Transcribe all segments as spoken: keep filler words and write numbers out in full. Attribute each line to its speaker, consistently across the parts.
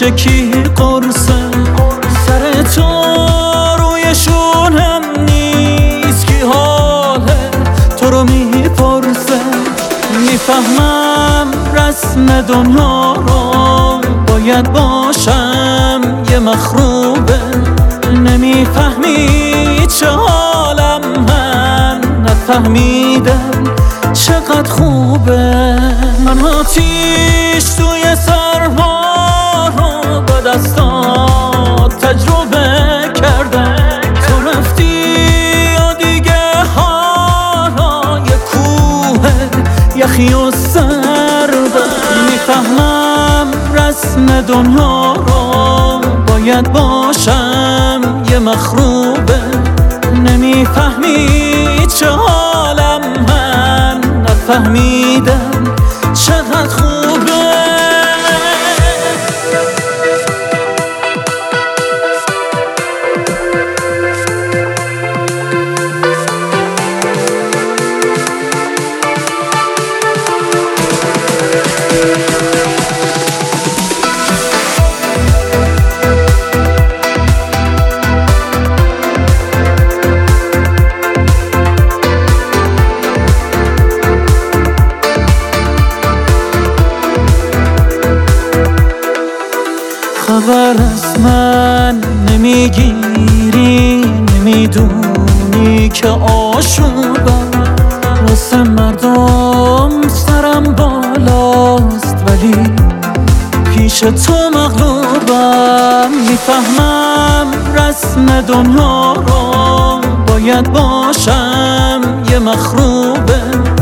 Speaker 1: پیش کی قرصه؟ سر تو رویشونم نیست کی حاله تو رو میپرسه. میفهمم رسم دنیا رو باید باشم یه مخروبه. نمیفهمی چه حالم من نفهمیدم چقدر خوبه. من آتیش توی سرما رو با دستات تجربه کردم. تو رفتی یا دیگه حالا یه کوه یخی و سردم. میفهمم رسم دنیا رو باید باشم یه مخروبه. نمیفهمی چه حالم من نفهمیدم چقدر خوبه. خبر از من نمیگیری، نمیدونی که آشوبم واسه مردم سرم بالاست ولی پیش تو مغلوبم. میفهمم رسم دنیا رو باید باشم یه مخروبه.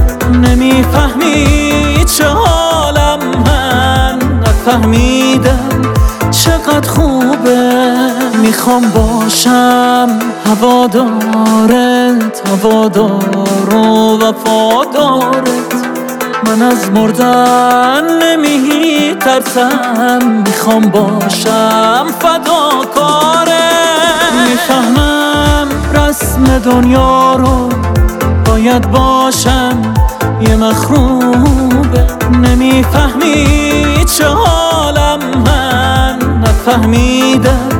Speaker 1: نمیفهمی چه حالم من نفهمیدم چقدر خوبه. میخوام باشم هوادارت، هوادار و وفادارت. من از مردن نمی ترسم، میخوام باشم فداکارت. میفهمم رسم دنیا رو باید باشم یه مخروبه. نمیفهمی چه حالم من نفهمیدم